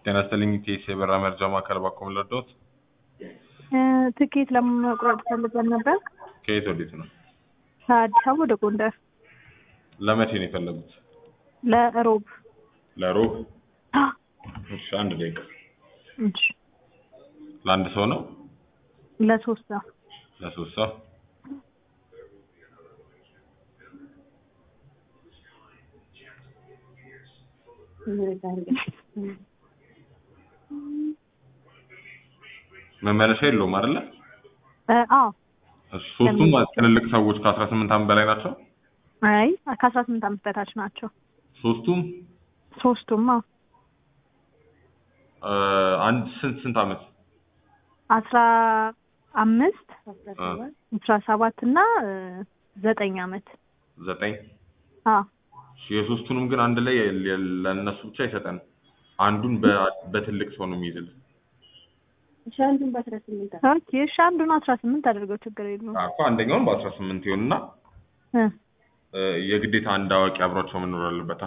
ጤና ይስጥልኝ ኢቲኤስ የበራ መርጃ ማዕከል ባኮም ለዶት ትኬት ለመቁረጥ ፈልገን ነበር። ከየት ወዴት ነው? ከአዲስ አበባ ወደ ጎንደር ለመቼ ነው የፈለጉት? ለሮብ። ለሮብ? እሺ አንድ ደቂቃ። እሺ ለአንድ ሰው ነው? ለሶስት ሰው። ለሶስት ሰው? መመለሻ የለውም አይደለ? አዎ። ሶስቱም ትልልቅ ሰዎች ከ18 ዓመት በላይ ናቸው? አይ ከ18 ዓመት በታች ናቸው። ሶስቱም? ሶስቱም አዎ። አንድ ስንት ዓመት? 15 17 እና 9 ዓመት። 9? አዎ። የሶስቱንም ግን አንድ ላይ ለነሱ ብቻ አይሰጠንም። አንዱን በትልቅ ሰው ነው የሚይዝልን። አንዱን በ18 ኦኬ። እሺ አንዱን 18 አድርገው ችግር የለውም እኮ አንደኛውን በ18 ይሆንና የግዴታ አንድ አዋቂ አብሯቸው መኖር አለበት።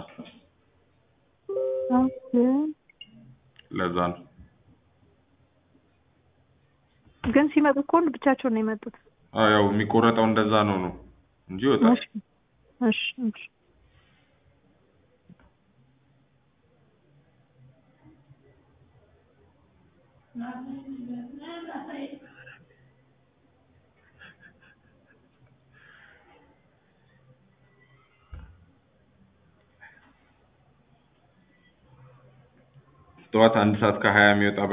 ኦኬ ለዛ ነው። ግን ሲመጡ እኮ ብቻቸውን ነው የመጡት። ያው የሚቆረጠው እንደዛ ነው እንጂ ይወጣል። እሺ እሺ ጠዋት 1 ሰዓት ከ20 የሚወጣ